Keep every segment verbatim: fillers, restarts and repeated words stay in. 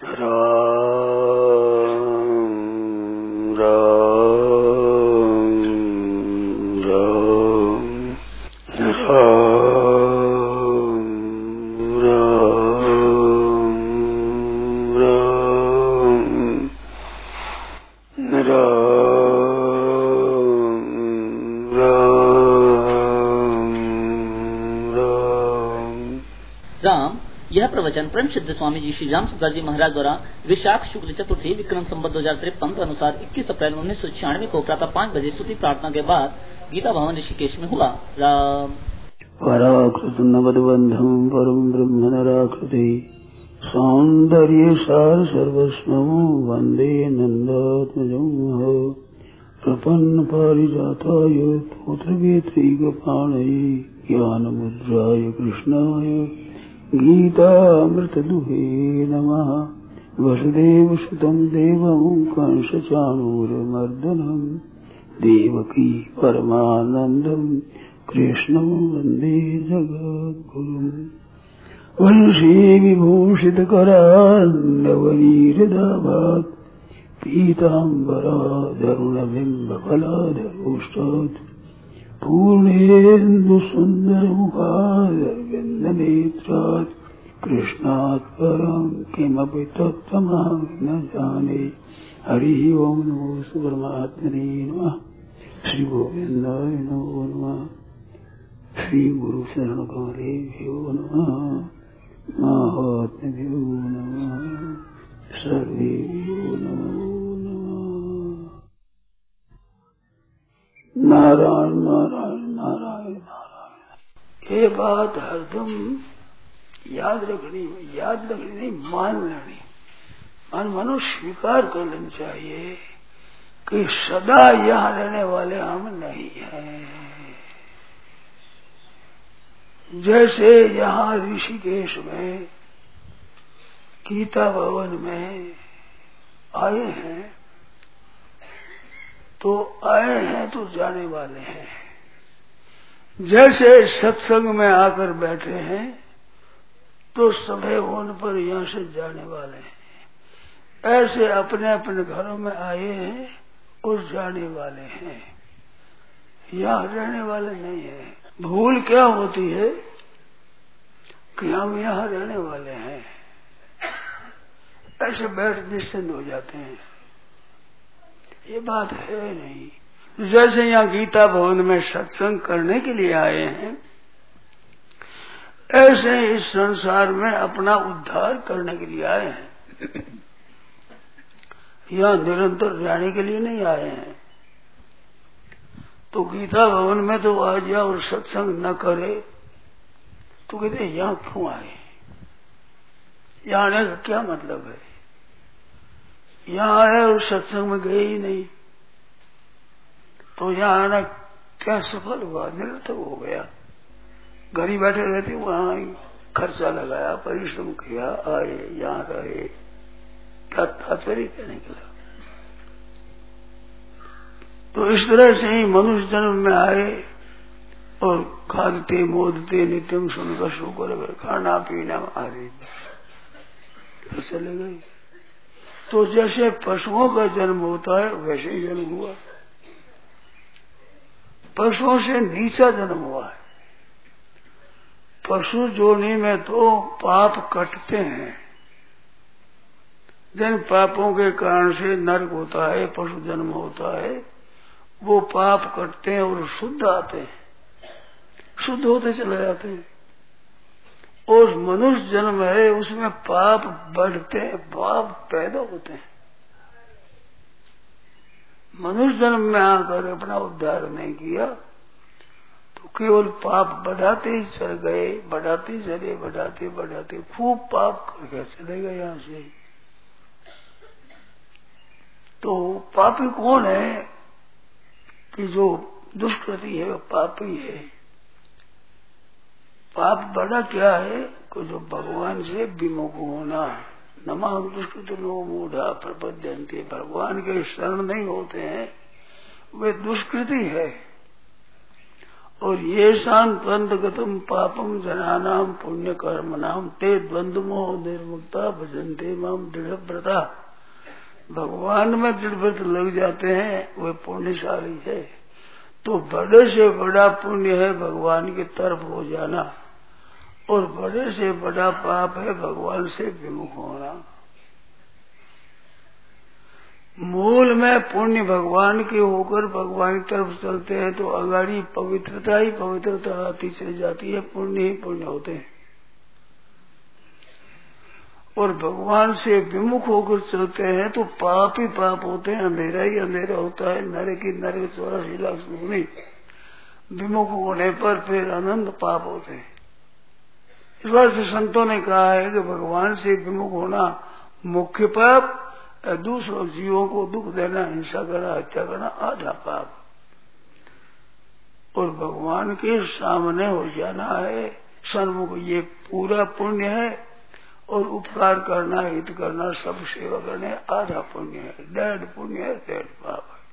राम राम राम राम राम राम राम। यह प्रवचन परम सिद्ध स्वामी जी श्री राम सुखदास जी महाराज द्वारा विशाख शुक्ल चतुर्थी विक्रम संवत दो हजार तिरपन के अनुसार इक्कीस अप्रैल उन्नीस सौ छियानवे को प्रातः पाँच बजे स्तुति प्रार्थना के बाद गीता भवन ऋषिकेश में हुआ। राम। पराकृत नवदबंधम परम ब्रह्म नराकृति सौंदर्य सार सर्वस्वं वंदे नंदात्मजं प्रपन्न पारिजाताय पुत्रवेत्रैकपाणये ज्ञानमुद्राय कृष्णाय गीतामृतदुहे नमः। वसुदेवसुतं देवं कंसचाणूरमर्दनं देवकी परमानन्दं कृष्णं वन्दे जगद्गुरुम्। वंशी विभूषितकरान्नवनीरदाभात् पीताम्बराधरुणबिम्बफलाधरोष्टात् पूर्णेन्दुसुन्दरमुखादरविन्दनेत्रात् कृष्णात् परं किमपि तत्त्वमहं न जाने। हरि ओम नमो परमात्मने नमः। श्री गोविन्दाय नमो नमः। श्री गुरु शरण कमलेभ्यो नमः। महात्म्यो नमः। सर्वेभ्यो नमो नमः। नारायण नारायण नारायण नारायण। ये बात हरदम याद रखनी, याद रखनी नहीं, मान लेनी। मन मनो स्वीकार कर लेना चाहिए कि सदा यहाँ रहने वाले हम नहीं हैं। जैसे यहाँ ऋषिकेश में गीता भवन में आए हैं तो आए हैं तो जाने वाले हैं। जैसे सत्संग में आकर बैठे हैं तो समय होने पर यहाँ से जाने वाले हैं। ऐसे अपने अपने घरों में आए हैं और जाने वाले हैं, यहाँ रहने वाले नहीं है। भूल क्या होती है कि हम यहाँ रहने वाले हैं, ऐसे बैठ निश्चिंत हो जाते हैं। ये बात है नहीं। जैसे यहाँ गीता भवन में सत्संग करने के लिए आए हैं, ऐसे इस संसार में अपना उद्धार करने के लिए आए हैं। यहाँ निरंतर रहने के लिए नहीं आए हैं। तो गीता भवन में तो आ जाए और सत्संग न करे तो कहते यहाँ क्यों आए, यहाँ आने का क्या मतलब है। यहाँ आए और सत्संग में गए ही नहीं तो यहाँ आना क्या सफल हुआ, निरर्थक हो गया। घर ही बैठे रहते, वहां खर्चा लगाया, परिश्रम किया, आए यहाँ रहे, क्या तात्पर्य क्या निकला। तो इस तरह से ही मनुष्य जन्म में आए और खादते मोदते नित्यम सुनकर शुकर खाना पीना आदि चले गए। तो जैसे पशुओं का जन्म होता है वैसे ही जन्म हुआ। पशुओं से नीचा जन्म हुआ है। पशु जोनि में तो पाप कटते हैं। जिन पापों के कारण से नरक होता है, पशु जन्म होता है, वो पाप कटते हैं और शुद्ध आते हैं, शुद्ध होते चले जाते हैं। और मनुष्य जन्म है उसमें पाप बढ़ते हैं, पाप पैदा होते हैं। मनुष्य जन्म में आकर अपना उद्धार नहीं किया तो केवल पाप बढ़ाते ही चल गए, बढ़ाते चले, बढ़ाते बढ़ाते खूब पाप करके चले गए यहाँ से। तो पापी कौन है कि जो दुष्कृति है वो पापी है। पाप बड़ा क्या है कि जो भगवान से विमुख होना। नमा दुष्कृत नो मूढ़ा प्रपद्यन्ते, भगवान के शरण नहीं होते हैं वे दुष्कृति है। और ये शांत गतम पापम जनानाम पुण्य कर्म नाम ते द्वंद्व मोह निर्मुक्ता भजनते माम दृढ़ व्रता। भगवान में दृढ़ व्रत लग जाते हैं वे पुण्यशाली है। तो बड़े से बड़ा पुण्य है भगवान की तरफ हो जाना, और बड़े से बड़ा पाप है भगवान से विमुख होना। मूल में पुण्य भगवान के होकर भगवान की तरफ चलते हैं तो अगाड़ी पवित्रता ही पवित्रता आती चली जाती है, पुण्य ही पुण्य होते हैं। और भगवान से विमुख होकर चलते हैं तो पाप ही पाप होते हैं, अंधेरा ही अंधेरा होता है। नरक की नरक चौरासी लाख सुनी विमुख होने पर फिर अनंत पाप होते हैं। इस बात से संतों ने कहा है कि भगवान से विमुख होना मुख्य पाप, दूसरों जीवों को दुख देना, हिंसा करना, हत्या करना आधा पाप, और भगवान के सामने हो जाना है सन्मुख ये पूरा पुण्य है। और उपकार करना, हित करना, सब सेवा करने आधा पुण्य है, डेढ़ पुण्य है, डेढ़ पाप है।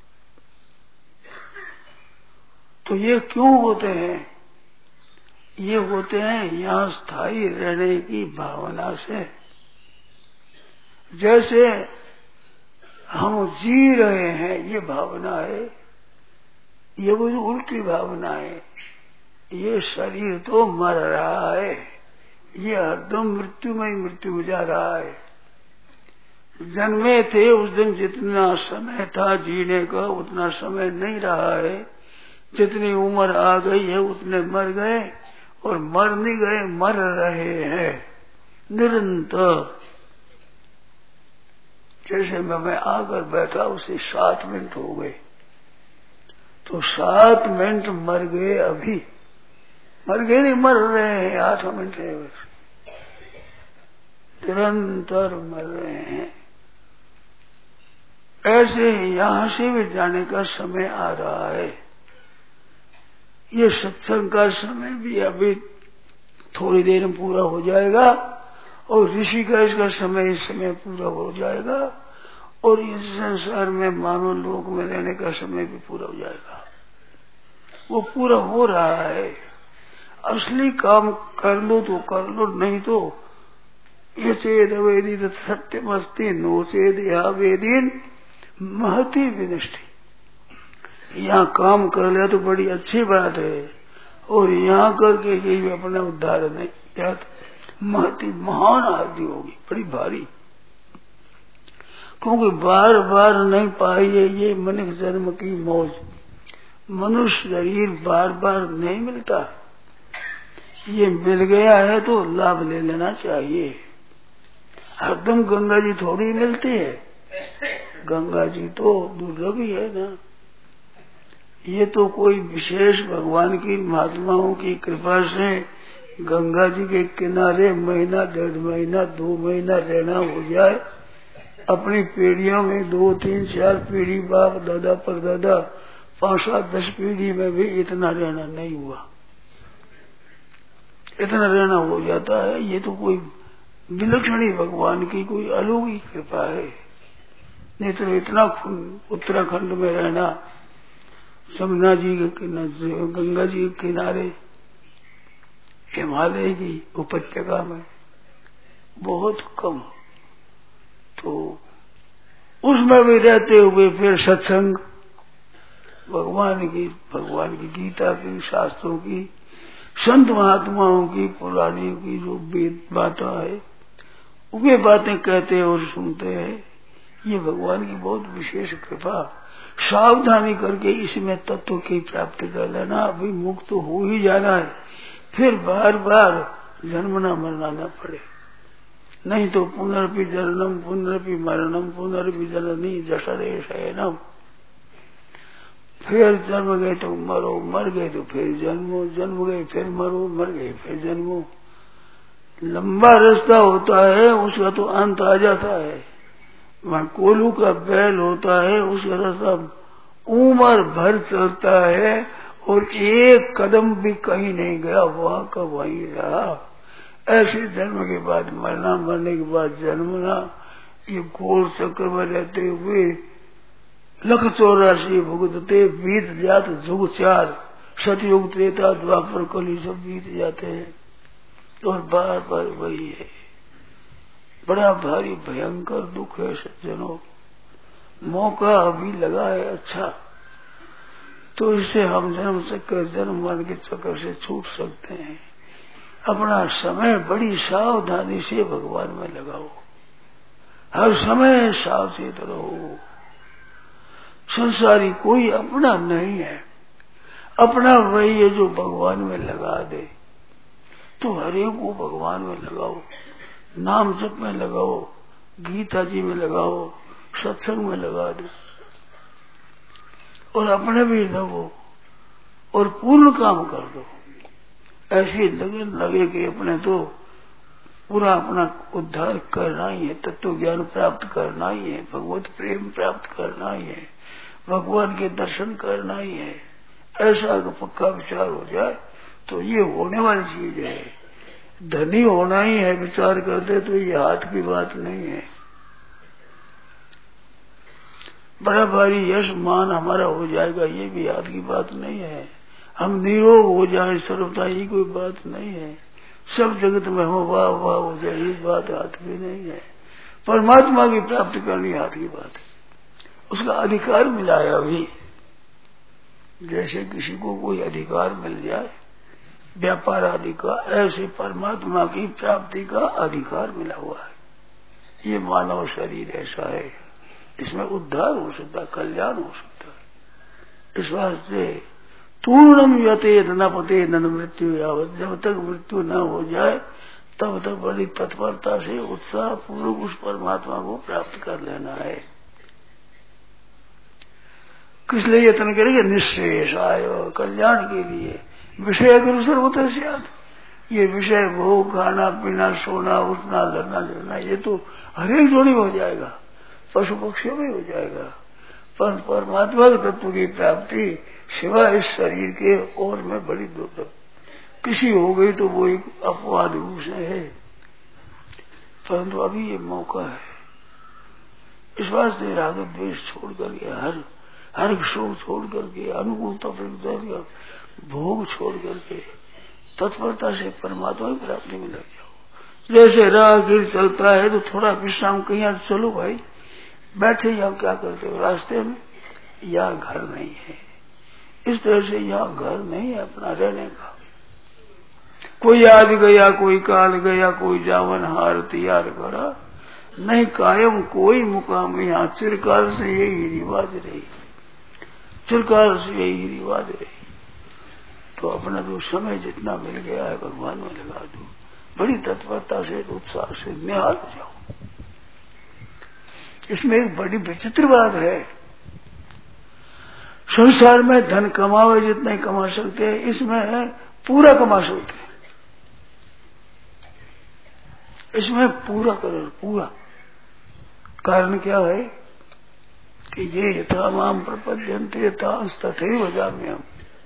तो ये क्यों होते हैं? ये होते हैं यहाँ स्थायी रहने की भावना से। जैसे हम जी रहे हैं ये भावना है, ये वो उल्टी भावना है। ये शरीर तो मर रहा है, ये हरदम मृत्यु में ही मृत्यु में जा रहा है। जन्मे थे उस दिन जितना समय था जीने का उतना समय नहीं रहा है, जितनी उम्र आ गई है उतने मर गए, और मर नहीं गए, मर रहे हैं निरंतर। जैसे मैं, मैं आकर बैठा उसे सात मिनट हो गए, तो सात मिनट मर गए, अभी मर गए नहीं, मर रहे हैं, आठ मिनट है बस, निरंतर मर रहे हैं। ऐसे ही यहां से भी जाने का समय आ रहा है। ये सत्संग का समय भी अभी थोड़ी देर में पूरा हो जाएगा, और ऋषि का इसका समय इस समय पूरा हो जाएगा, और इस संसार में मानव लोक में रहने का समय भी पूरा हो जाएगा। वो पूरा हो रहा है। असली काम कर लो तो कर लो, नहीं तो ये चेद वेदी सत्यमस्ति नो चेद या वेदीन महती विनष्टि। यहाँ काम कर लिया तो बड़ी अच्छी बात है, और यहाँ करके यही अपना उद्धार नहीं किया तो महती महान आदि होगी, बड़ी भारी। क्योंकि बार बार नहीं पाई है ये मनुष्य जन्म की मौज। मनुष्य शरीर बार बार नहीं मिलता, ये मिल गया है तो लाभ ले लेना चाहिए। हरदम गंगा जी थोड़ी मिलती है, गंगा जी तो दुर्लभ ही है ना। ये तो कोई विशेष भगवान की महात्माओं की कृपा से गंगा जी के किनारे महीना डेढ़ महीना दो महीना रहना हो जाए। अपनी पीढ़ियों में दो तीन चार पीढ़ी बाप दादा परदादा पांच सात दस पीढ़ी में भी इतना रहना नहीं हुआ, इतना रहना हो जाता है। ये तो कोई विलक्षण ही भगवान की कोई अलौकिक कृपा है। नहीं तो इतना उत्तराखंड में रहना, यमुना जी के किनारे, गंगा जी के किनारे, हिमालय की उपत्यका में बहुत कम। तो उसमें भी रहते हुए फिर सत्संग, भगवान की भगवान की गीता की, शास्त्रों की, संत महात्माओं की, पुराणियों की जो वेद बातें है वे बातें कहते हैं और सुनते हैं। ये भगवान की बहुत विशेष कृपा। सावधानी करके इसमें तत्व की प्राप्ति कर लेना, अभी मुक्त तो हो ही जाना है, फिर बार बार जन्मना मरना न पड़े। नहीं तो पुनर्पि जननम पुनर्पि मरणम पुनर्पि जननी जठरे शयनम। फिर जन्म गए तो मरो, मर गए तो फिर जन्मो, जन्म गए फिर मरो, मर गए फिर जन्मो। लंबा रास्ता होता है, उसका तो अंत आ जाता है। वहाँ कोलू का बैल होता है, उसका रास्ता उम्र भर चलता है, और एक कदम भी कहीं नहीं गया, वहाँ का वहीं रहा। ऐसे जन्म के बाद मरना, मरने के बाद जन्मना, ये गोल चक्र में रहते हुए लख चौरासी भुगतते बीत जात जुग चार सतयुग त्रेता द्वापर कली सब बीत जाते हैं और बार बार वही है। बड़ा भारी भयंकर दुख है सज्जनों। मौका अभी लगा है अच्छा, तो इससे हम जन्म चक्कर जन्म मरण के चक्कर से छूट सकते हैं। अपना समय बड़ी सावधानी से भगवान में लगाओ, हर समय सावचेत रहो। संसारी कोई अपना नहीं है, अपना वही है जो भगवान में लगा दे। तो हरेक को भगवान में लगाओ, नाम जप में लगाओ, गीता जी में लगाओ, सत्संग में लगा दो और अपने भी लगो और पूर्ण काम कर दो। ऐसी लगन लगे कि अपने तो पूरा अपना उद्धार करना ही है, तत्व ज्ञान प्राप्त करना ही है, भगवत प्रेम प्राप्त करना ही है, भगवान के दर्शन करना ही है। ऐसा अगर पक्का विचार हो जाए तो ये होने वाली चीज है। धनी होना ही है विचार करते तो ये हाथ की बात नहीं है। बड़ा भारी यश मान हमारा हो जाएगा ये भी हाथ की बात नहीं है। हम निरोग हो जाए सर्वथा ये कोई बात नहीं है। सब जगत में हम वाह वाह हो जाए ये बात हाथ की नहीं है। परमात्मा की प्राप्ति करनी हाथ की बात है, उसका अधिकार मिला है। अभी जैसे किसी को कोई अधिकार मिल जाए व्यापार अधिकार, ऐसे परमात्मा की प्राप्ति का अधिकार मिला हुआ है। ये मानव शरीर ऐसा है, इसमें उद्धार हो सकता है, कल्याण हो सकता है। इस वास्ते पूर्णम यतेत न पते न मृत्यु यावत, जब तक मृत्यु न हो जाए तब तक बड़ी तत्परता से उत्साह पूर्वक उस परमात्मा को प्राप्त कर लेना है। किस लिए यत्न करेंगे? निःशेषाय, कल्याण के लिए। विषय अगर सर्वतः सियात, ये विषय भोग, खाना पीना, सोना, उठना, लड़ना झड़ना, ये तो हरेक जोड़ी हो जाएगा, पशु पक्षियों में हो जाएगा। पर परमात्मा के तत्व की प्राप्ति सिवाय इस शरीर के और में बड़ी दुर्लभ। किसी हो गई तो वो एक अपवाद रूप से है, परंतु अभी ये मौका है। इस वास्ते राग द्वेष छोड़ करके, हर हर शोक छोड़ करके, अनुकूलता प्रतिकूलता भोग छोड़ करके तत्परता से परमात्मा की प्राप्ति में लग जाओ। जैसे राहगीर चलता है तो थोड़ा विश्राम, कहीं चलो भाई, बैठे यहाँ क्या करते हो रास्ते में, यहाँ घर नहीं है। इस तरह से यहाँ घर नहीं है अपना रहने का। कोई आज गया, कोई काल गया, कोई जावन हार तैयार करा, नहीं कायम कोई मुकाम। यहाँ चिरकाल से यही रिवाज रही, चिरकाल से यही रिवाज रही। तो अपना जो समय जितना मिल गया है भगवान में लगा दो, बड़ी तत्परता से उत्साह से निहाल हो जाओ। इसमें एक बड़ी विचित्र बात है, संसार में धन कमाओ जितना ही कमा सकते हैं, इसमें पूरा कमा सकते हैं, इसमें पूरा करो पूरा। कारण क्या है कि ये यथा माम प्रपद्यन्ते तथैव वदाम्यहम्।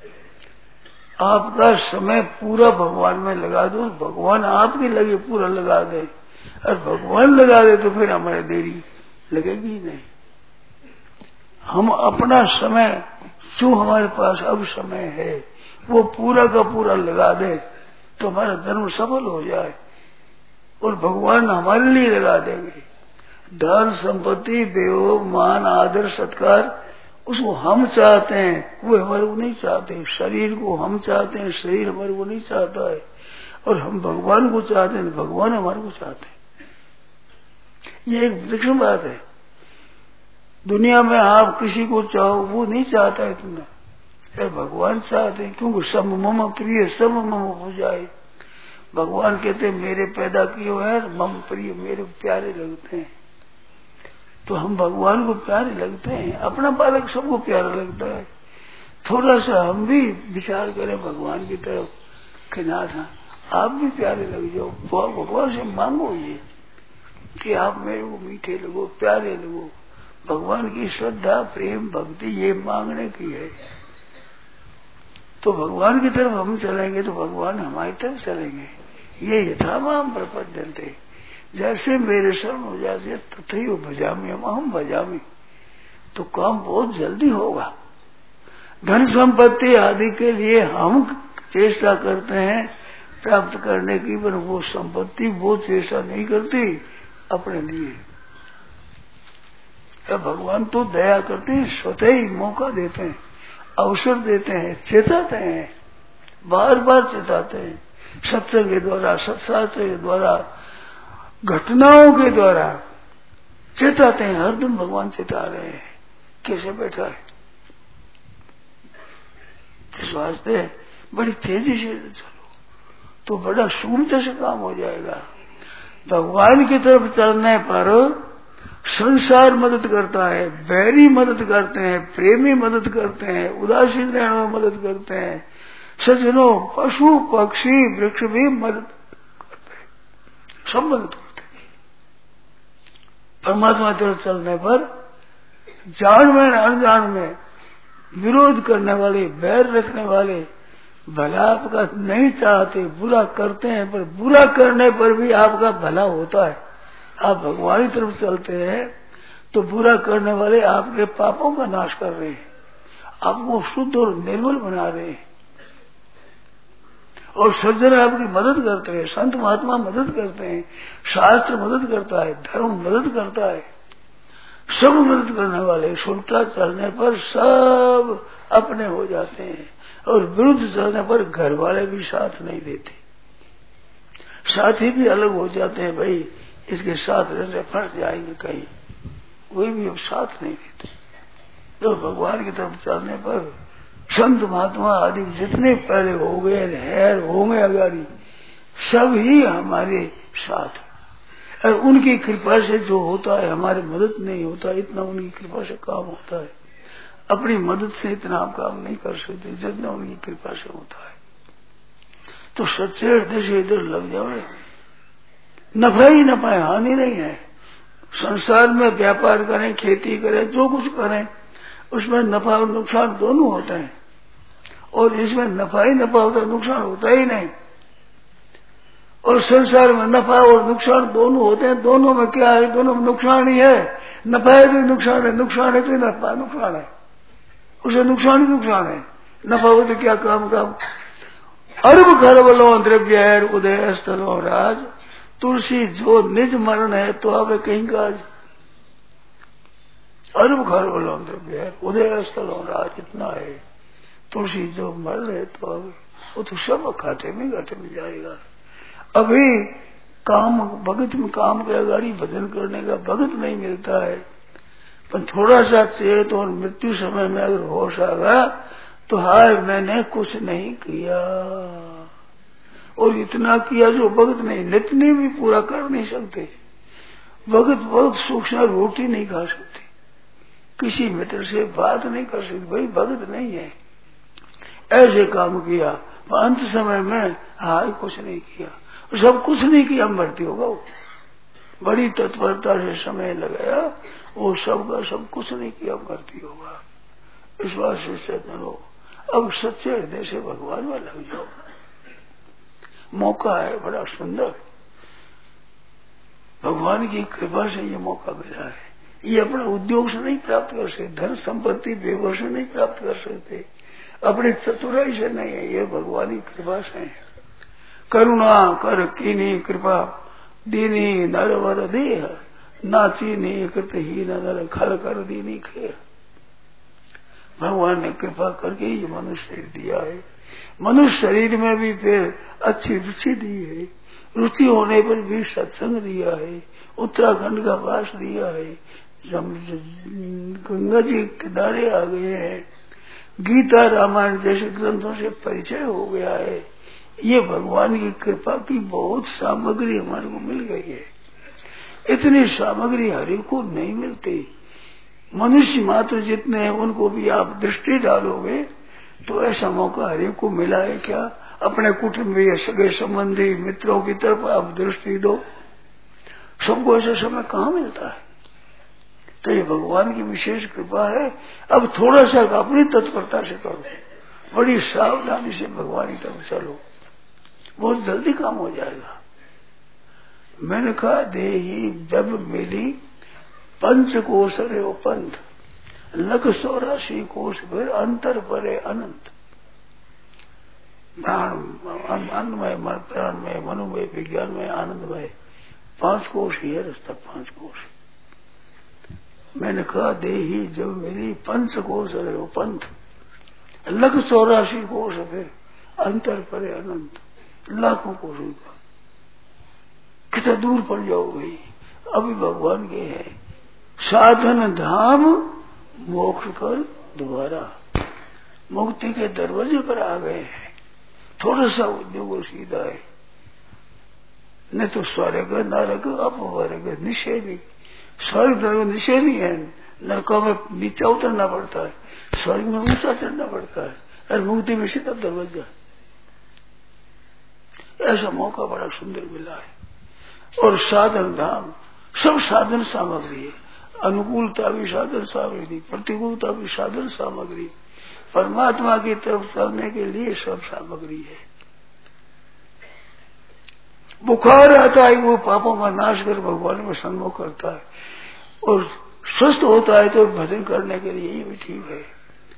आपका समय पूरा भगवान में लगा दो, भगवान आपके लगे पूरा लगा दे, और भगवान लगा दे तो फिर हमारे देरी लगेगी ही नहीं। हम अपना समय जो हमारे पास अब समय है वो पूरा का पूरा लगा दे तो हमारा जन्म सफल हो जाए, और भगवान हमारे लिए लगा देंगे। धन संपत्ति देव मान आदर सत्कार उसको हम चाहते हैं, वो हमारे को नहीं चाहते। शरीर को हम चाहते हैं, शरीर हमारे को नहीं चाहता है। और हम भगवान को चाहते हैं, भगवान हमारे को चाहते हैं। ये एक विलक्षण बात है। दुनिया में आप किसी को चाहो वो नहीं चाहता है इतना, अरे भगवान चाहते हैं, क्योंकि सब मम प्रिय सब मम हो जाए। भगवान कहते हैं मेरे पैदा किए हुए हैं, मम प्रिय मेरे प्यारे लगते हैं। तो हम भगवान को प्यारे लगते हैं, अपना बालक सबको प्यारा लगता है। थोड़ा सा हम भी विचार करें भगवान की तरफ कि नाथ आप भी प्यारे लग जाओ। भगवान से मांगो ये कि आप मेरे को मीठे लगो, प्यारे लगो। भगवान की श्रद्धा प्रेम भक्ति ये मांगने की है। तो भगवान की तरफ हम चलेंगे तो भगवान हमारी तरफ चलेंगे। ये यथा माम प्रपद्यन्ते, जैसे मेरे शरण हो जाए तथैव भजामि, हम भजामि। तो काम बहुत जल्दी होगा। धन संपत्ति आदि के लिए हम चेष्टा करते हैं प्राप्त करने की, पर वो संपत्ति वो चेष्टा नहीं करती अपने लिए। तो भगवान तो दया करते हैं, स्वतः ही मौका देते हैं, अवसर देते हैं, चेताते हैं, बार बार चेताते हैं, सत्संग के द्वारा, सत्शास्त्र के द्वारा, घटनाओं के द्वारा चेताते हैं। हर दिन भगवान चेता रहे हैं, कैसे बैठा है। इस वास्ते बड़ी तेजी से चलो तो बड़ा सुगमता से काम हो जाएगा। भगवान की तरफ चलने पर संसार मदद करता है, बैरी मदद करते हैं, प्रेमी मदद करते हैं, उदासीन रहने में मदद करते हैं, सज्जनों पशु पक्षी वृक्ष भी मदद करते हैं, सब मदद करते हैं। परमात्मा की तरफ चलने पर जान में अनजान में विरोध करने वाले, बैर रखने वाले, भला आपका नहीं चाहते, बुरा करते हैं, पर बुरा करने पर भी आपका भला होता है। आप भगवान की तरफ चलते हैं तो बुरा करने वाले आपके पापों का नाश कर रहे हैं, आपको शुद्ध और निर्मल बना रहे हैं, और सज्जन आपकी मदद करते हैं, संत महात्मा मदद करते हैं, शास्त्र मदद करता है, धर्म मदद करता है, सब मदद करने वाले सुलटा चलने पर सब अपने हो जाते हैं, और विरुद्ध चलने पर घर वाले भी साथ नहीं देते, साथी भी अलग हो जाते हैं। भाई इसके साथ रहने फंस जाएंगे कहीं, वही भी अब साथ नहीं देते। तो भगवान की तरफ चलने पर संत महात्मा आदि जितने पहले हो गए हैर होंगे अगाड़ी, सब ही हमारे साथ, और उनकी कृपा से जो होता है हमारी मदद नहीं होता, इतना उनकी कृपा से काम होता है। अपनी मदद से इतना आप काम नहीं कर सकते जितना उनकी कृपा से होता है। तो सच्चे हृदय से इधर लग जाओ, नफा ही नफा है, हानि नहीं है। संसार में व्यापार करें, खेती करें, जो कुछ करें उसमें नफा और नुकसान दोनों होते हैं, और इसमें नफा ही नफा होता है, नुकसान होता ही नहीं। और संसार में नफा और नुकसान दोनों होते हैं, दोनों में क्या है, दोनों में नुकसान ही है। नफा है तो नुकसान है, नुकसान है तो नफा नुकसान है, उसे नुकसान ही नुकसान है। नफा हो तो क्या काम काम। अरब खरबलों द्रव्य उदय स्थलों राज, तुलसी जो निज मरण है तो अब कहीं काज। अरब खरबलों द्रव्य उदय स्थलों राज, इतना है। तुलसी जो मरण है तो अब वो तो सब खाते में घाटे में जाएगा। अभी काम भगत में काम के अगाड़ी भजन करने का भगत नहीं मिलता है, पर थोड़ा सा चेत और मृत्यु समय में अगर होश आ गया तो हाय मैंने कुछ नहीं किया, और इतना किया जो भगत नहीं, नित्य भी पूरा कर नहीं सकते। भगत बहुत सूक्ष्म रोटी नहीं खा सकते, किसी मित्र से बात नहीं कर सकते, भाई भगत नहीं है। ऐसे काम किया अंत समय में हाय कुछ नहीं किया, सब कुछ नहीं किया, मृत्यु होगा। वो बड़ी तत्परता से समय लगाया, वो सब का सब कुछ नहीं किया, मृत्यु होगा। इस बात से चेतन हो, अब सच्चे हृदय से भगवान में लग जाओ। मौका है बड़ा सुंदर, भगवान की कृपा से ये मौका मिला है। ये अपने उद्योग से नहीं प्राप्त कर सकते, धन संपत्ति बेवर से नहीं प्राप्त कर सकते, अपने चतुराई से नहीं है, ये भगवान की कृपा से है। करुणा कर कीनी कृपा दीनी नरवर देह, नाची नहीं कृत ही नर खल कर दीनी खेर। भगवान ने कृपा करके ये मनुष्य शरीर दिया है। मनुष्य शरीर में भी फिर अच्छी रुचि दी है, रुचि होने पर भी सत्संग दिया है, उत्तराखंड का वास दिया है, गंगा जी किनारे आ गए हैं, गीता रामायण जैसे ग्रंथों से परिचय हो गया है। ये भगवान की कृपा की बहुत सामग्री हमारे को मिल गई है। इतनी सामग्री हरि को नहीं मिलती। मनुष्य मात्र जितने हैं उनको भी आप दृष्टि डालोगे तो ऐसा मौका हरि को मिला है क्या? अपने कुटुंबीय सगे संबंधी मित्रों की तरफ आप दृष्टि दो, सबको ऐसा समय कहाँ मिलता है? तो ये भगवान की विशेष कृपा है। अब थोड़ा सा अपनी तत्परता से करो, बड़ी सावधानी से भगवान की तरफ चलो, बहुत जल्दी काम हो जाएगा। मैंने कहा देही जब मिली पंच कोश रे पंथ, लख चौरासी कोष फिर अंतर परे अनंत। प्राण अन्नमय, प्राणमय, मनोमय, विज्ञानमय, आनंदमय, पांच कोष ही है रास्ता, पांच कोष। मैंने कहा दे ही जब मेरी पंच कोष रहे हो पंथ, लख चौरासी कोष फिर अंतर परे अनंत, लाखों कोष का कितना दूर पड़ जाओ भाई। अभी भगवान के है साधन धाम मोक्ष कर दोबारा, मुक्ति के दरवाजे पर आ गए हैं। थोड़ा सा उद्योग सीधा है, नहीं तो स्वर्ग नरक अपवर्ग निषेधी। स्वर्ग नरक निषेधी है, नरकों में नीचा उतरना पड़ता है, स्वर्ग में ऊंचा चढ़ना पड़ता है, और मुक्ति में सीधा दरवाजा। ऐसा मौका बड़ा सुंदर मिला है। और साधन धाम सब साधन सामग्री है, अनुकूलता भी साधन सामग्री, प्रतिकूलता भी साधन सामग्री, परमात्मा की तरफ चलने के लिए सब सामग्री है। बुखार आता है वो पापों का नाश कर भगवान में सन्मुख करता है, और स्वस्थ होता है तो भजन करने के लिए ये भी ठीक है।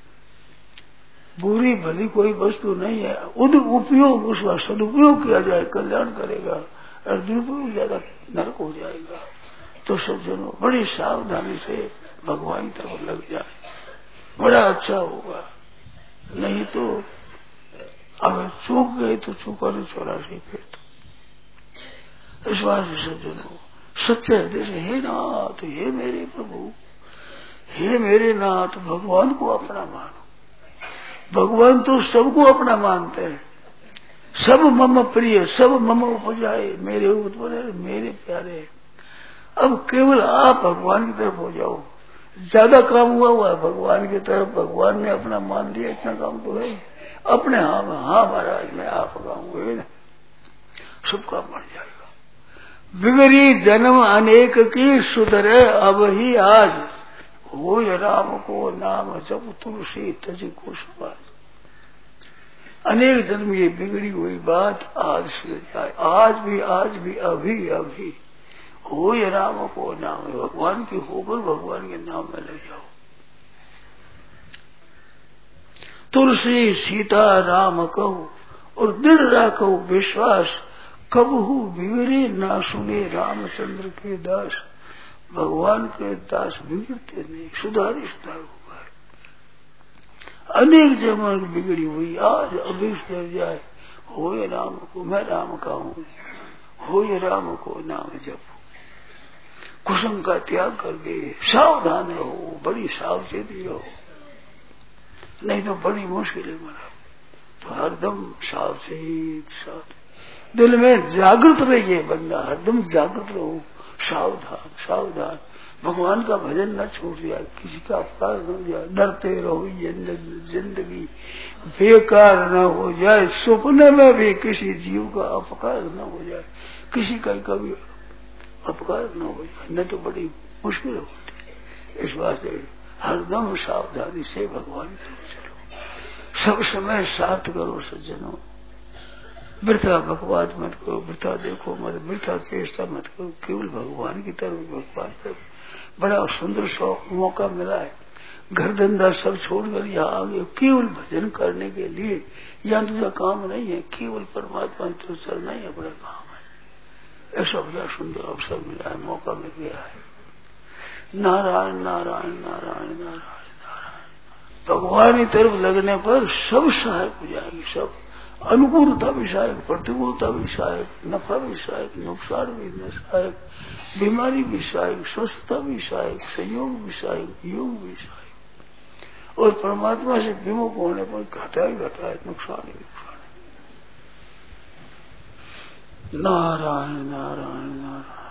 बुरी भली कोई वस्तु नहीं है, उद उपयोग उसका सदुपयोग किया जाए कल्याण करेगा, और दुरुपयोग ज्यादा नरक हो जाएगा। तो सज्जनों बड़ी सावधानी से भगवान की तरफ लग जाए, बड़ा अच्छा होगा। नहीं तो अब चूक गए तो चूका नहीं चौरासी फिर तो। इस बात से सज्जनों सच्चे हृदय से हे नाथ, हे मेरे प्रभु, हे मेरे नाथ, भगवान को अपना मानो। भगवान तो सबको अपना मानते हैं, सब मम प्रिय, सब मम उपजाए, मेरे उत्पन्न मेरे प्यारे। अब केवल आप भगवान की तरफ हो जाओ। ज्यादा काम हुआ हुआ है भगवान की तरफ, भगवान ने अपना मान लिया, इतना काम तो है अपने। हाँ हाँ महाराज मैं आप गाऊंगे ना, सब काम बन जाएगा। बिगड़ी जन्म अनेक की सुधरे अब ही आज, हो राम को नाम जब तुलसी तजी को सुबाज। अनेक जन्म ये बिगड़ी हुई बात आज सुधर जाए, आज भी आज भी अभी अभी हो ये राम को नाम, भगवान की होकर भगवान के नाम में लग जाओ। तुलसी सीता राम कहो और दिल राखो विश्वास, कबहू बिगड़े ना सुने रामचंद्र के दास। भगवान के दास बिगड़ते नहीं, सुधारी सुधार हुआ है। अनेक जन्म बिगड़ी हुई आज अभी सुधर जाए, हो ये राम को, मैं राम का हूँ, हो ये राम को नाम जपो। कुसुम का त्याग करके सावधान रहो, बड़ी सावचेती रहो, नहीं तो बड़ी मुश्किल है मरा। तो हरदम सावचेत साथ दिल में जागृत रहिए बंदा, हरदम जागृत रहो, सावधान सावधान। भगवान का भजन न छूट जाए, किसी का अपकार न हो जाए, डरते रहो जिंदगी बेकार न हो जाए, सपने में भी किसी जीव का अपकार न हो जाए, किसी का कभी अपकार न हो जाए, न तो बड़ी मुश्किल होती। इस वास्ते हरदम सावधानी से भगवान की तरफ चलो, सब समय साथ करो सज्जनों। वृथा बकवाद मत करो, वृथा देखो मत, वृथा चेष्टा मत करो, केवल भगवान की तरफ भगवान की तरफ। बड़ा सुंदर शौक मौका मिला है, घर धंधा सब छोड़कर यहाँ आ गए केवल भजन करने के लिए। यहाँ तुझा काम नहीं है, केवल परमात्मा की तरफ चलना ही अपना काम है। ऐसा बड़ा सुंदर अवसर मिला है, मौका मिल गया है। नारायण नारायण नारायण नारायण नारायण। भगवान की तरफ लगने पर सब सहायक हो जाएगी, सब अनुकूलता भी सहायक, प्रतिकूलता भी सहायक, नफा भी सहायक, नुकसान भी सहायक, बीमारी भी सहायक, स्वस्थता भी सहायक, संयोग भी सहायक, योग भी सहायक। और परमात्मा से विमुख होने पर घाटा ही घाटा है, नुकसान ही नुकसान है। नारायण नारायण नारायण।